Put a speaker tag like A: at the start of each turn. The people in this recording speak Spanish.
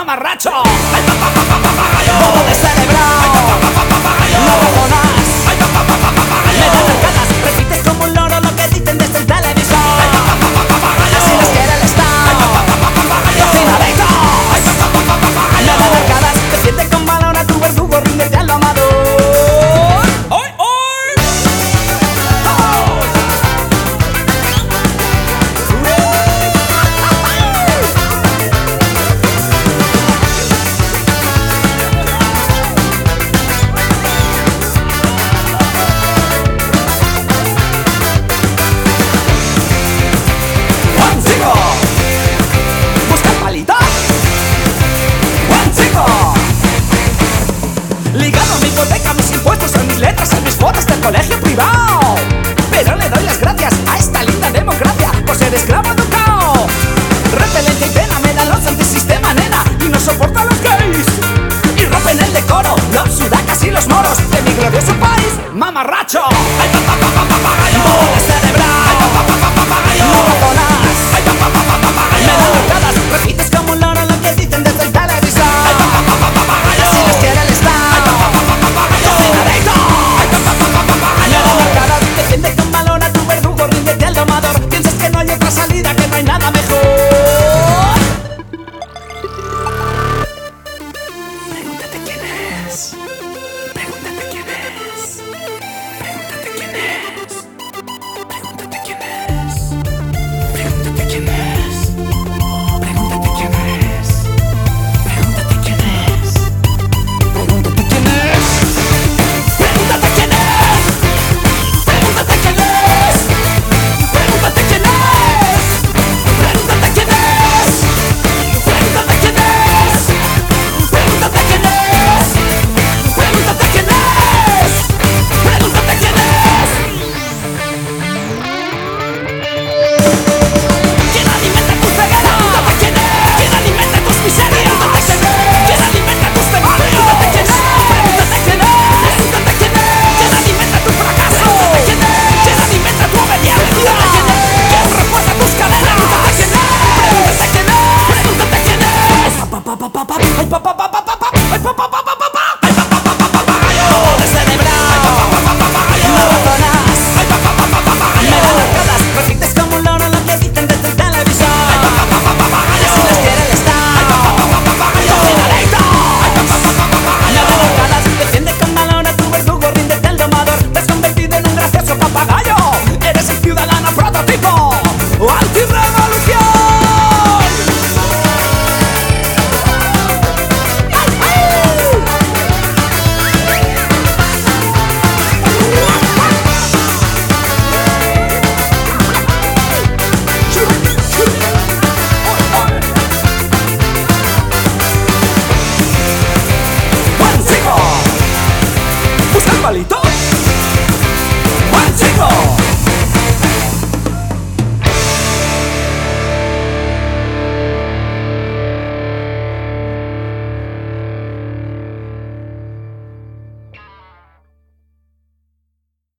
A: mamarracho. Bobo descerebrado, no razonas, le das arcadas, repites como un loro lo que dicen desde el televisor. Así les quiere el Estado, cocinadito. Le das arcadas, defiende con valor a tu verdugo, ríndete al amador. ¡Oy, oy! ¡Oh! Busca el palito. Buen chico. Ligado a mi hipoteca, mis impuestos, a mis letras, a mis fotos del colegio privado. Pero le doy las gracias a esta linda democracia por ser esclavo educado. Repelente y pena me dan los antisistema, nena, y no soporto a los gays. Y rompen el decoro los sudacas y los moros de mi glorioso país, mamarracho. Bobo descerebrado, no razonas, me dan arcadas, repites como un loro lo que dicen desde el televisor. Así les quiere el Estado, cocinadito. Le dan arcadas, defiende con valor a tu verdugo, ríndete al domador. Piensas que no hay otra salida, que no hay nada mejor. Pregúntate quién es. Pregúntate quién es. Pregúntate quién es. Pregúntate quién es. Pregúntate quién es. Pregúntate quién es. Pregúntate quién es. Pregúntate quién es. Pregúntate quién es. Pregúntate quién es. Pregúntate quién es. Pregúntate quién es. Pregúntate quién es. Pregúntate quién es. Pregúntate quién es. Pregúntate quién es. ¿Quién alimenta tu ceguera? Pregúntate quién es. ¿Quién alimenta tus miserias? Pregúntate quién es. ¿Quién alimenta tus demonios? Pregúntate quién es. Pregúntate quién es. Pregúntate quién es. ¿Quién alimenta tu fracaso? Pregúntate quién es. ¿Quién alimenta tu obediencia? Pregúntate quién es. ¿Quién refuerza tus cadenas? Pregúntate quién es. Pregúntate quién es. Pregúntate quién es. Ay, pa, pa, pa, pa, pa.